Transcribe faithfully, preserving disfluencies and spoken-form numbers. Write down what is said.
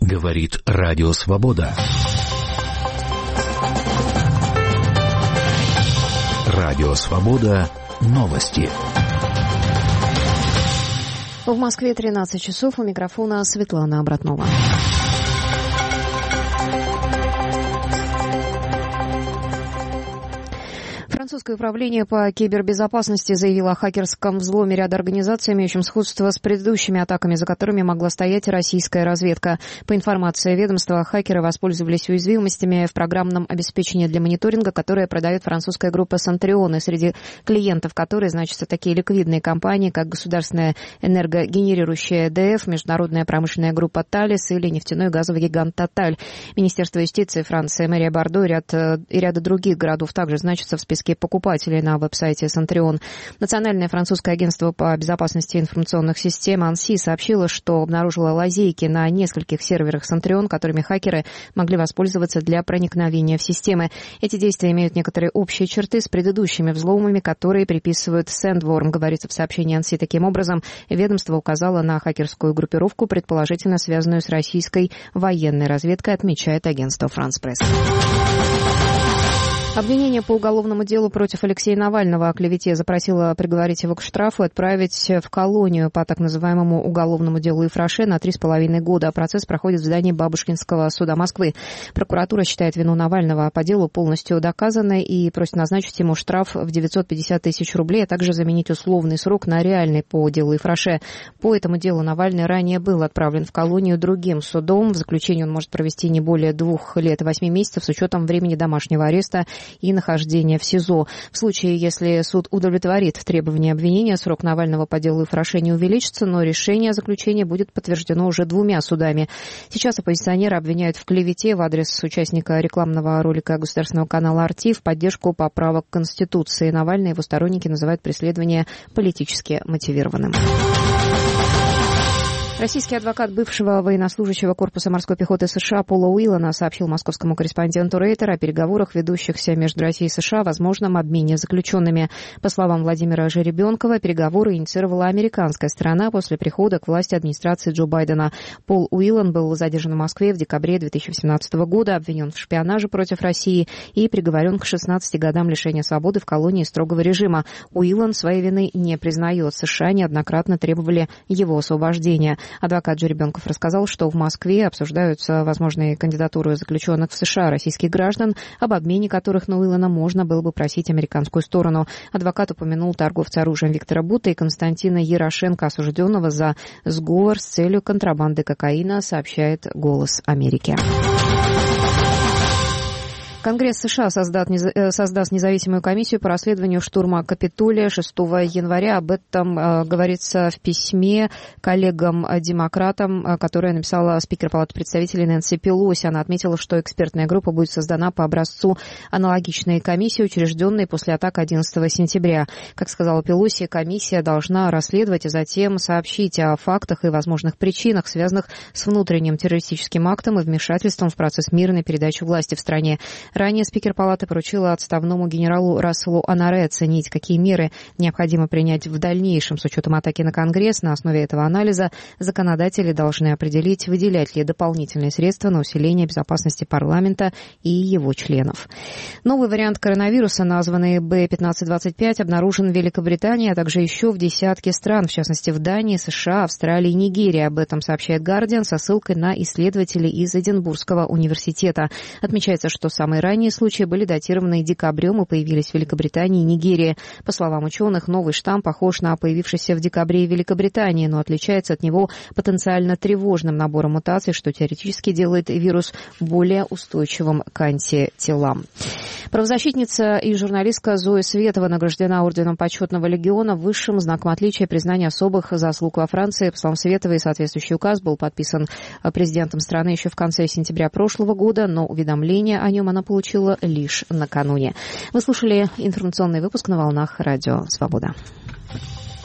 Говорит Радио Свобода. Радио Свобода. Новости. В Москве тринадцать часов. У микрофона Светлана Обратнова. Французское управление по кибербезопасности заявило о хакерском взломе ряда организаций, имеющим сходство с предыдущими атаками, за которыми могла стоять российская разведка. По информации ведомства, хакеры воспользовались уязвимостями в программном обеспечении для мониторинга, которое продает французская группа Cendrillon, и среди клиентов которой значатся такие ликвидные компании, как государственная энергогенерирующая и ди эф, международная промышленная группа Thales или нефтяной и газовый гигант Total. Министерство юстиции Франции, мэрия Бордо и ряд, и ряда других городов также значатся в списке покупателей на веб-сайте Cendrillon. Национальное французское агентство по безопасности информационных систем АНСИ сообщило, что обнаружило лазейки на нескольких серверах Cendrillon, которыми хакеры могли воспользоваться для проникновения в системы. Эти действия имеют некоторые общие черты с предыдущими взломами, которые приписывают Sandworm, говорится в сообщении АНСИ. Таким образом, ведомство указало на хакерскую группировку, предположительно связанную с российской военной разведкой, отмечает агентство France Press. Обвинение по уголовному делу против Алексея Навального о клевете запросило приговорить его к штрафу и отправить в колонию по так называемому уголовному делу Ифраше на три с половиной года. Процесс проходит в здании Бабушкинского суда Москвы. Прокуратура считает вину Навального по делу полностью доказанной и просит назначить ему штраф в девятьсот пятьдесят тысяч рублей, а также заменить условный срок на реальный по делу Ифраше. По этому делу Навальный ранее был отправлен в колонию другим судом. В заключении он может провести не более двух лет и восьми месяцев с учетом времени домашнего ареста и нахождения в СИЗО. В случае, если суд удовлетворит требования обвинения, срок Навального по делу Ифраше не увеличится, но решение о заключении будет подтверждено уже двумя судами. Сейчас оппозиционеры обвиняют в клевете в адрес участника рекламного ролика государственного канала «Арти» в поддержку поправок к Конституции. Навальный и его сторонники называют преследование политически мотивированным. Российский адвокат бывшего военнослужащего корпуса морской пехоты США Пола Уиллана сообщил московскому корреспонденту Рейтера о переговорах, ведущихся между Россией и США, о возможном обмене заключенными. По словам Владимира Жеребенкова, переговоры инициировала американская сторона после прихода к власти администрации Джо Байдена. Пол Уиллан был задержан в Москве в декабре две тысячи восемнадцатого года, обвинен в шпионаже против России и приговорен к шестнадцати годам лишения свободы в колонии строгого режима. Уиллан своей вины не признает. США неоднократно требовали его освобождения. Адвокат Жеребенков рассказал, что в Москве обсуждаются возможные кандидатуры заключенных в США российских граждан, об обмене которых на Уиллана можно было бы просить американскую сторону. Адвокат упомянул торговца оружием Виктора Бута и Константина Ярошенко, осужденного за сговор с целью контрабанды кокаина, сообщает «Голос Америки». Конгресс США создаст, создаст независимую комиссию по расследованию штурма Капитолия шестого января. Об этом э, говорится в письме коллегам-демократам, э, которое написала спикер Палаты представителей Нэнси Пелоси. Она отметила, что экспертная группа будет создана по образцу аналогичной комиссии, учрежденной после атак одиннадцатого сентября. Как сказала Пелоси, комиссия должна расследовать и затем сообщить о фактах и возможных причинах, связанных с внутренним террористическим актом и вмешательством в процесс мирной передачи власти в стране. Ранее спикер Палаты поручила отставному генералу Расселу Оноре оценить, какие меры необходимо принять в дальнейшем с учетом атаки на Конгресс. На основе этого анализа законодатели должны определить, выделять ли дополнительные средства на усиление безопасности парламента и его членов. Новый вариант коронавируса, названный бэ пятнадцать двадцать пять, обнаружен в Великобритании, а также еще в десятке стран, в частности в Дании, США, Австралии и Нигерии. Об этом сообщает Guardian со ссылкой на исследователей из Эдинбургского университета. Отмечается, что самые ранние случаи были датированы декабрем и появились в Великобритании и Нигерии. По словам ученых, новый штамм похож на появившийся в декабре в Великобритании, но отличается от него потенциально тревожным набором мутаций, что теоретически делает вирус более устойчивым к антителам. Правозащитница и журналистка Зоя Светова награждена орденом почетного легиона, высшим знаком отличия признания особых заслуг во Франции. По словам Световой, соответствующий указ был подписан президентом страны еще в конце сентября прошлого года, но уведомление о нем она получила лишь накануне. Вы слушали информационный выпуск на волнах Радио Свобода.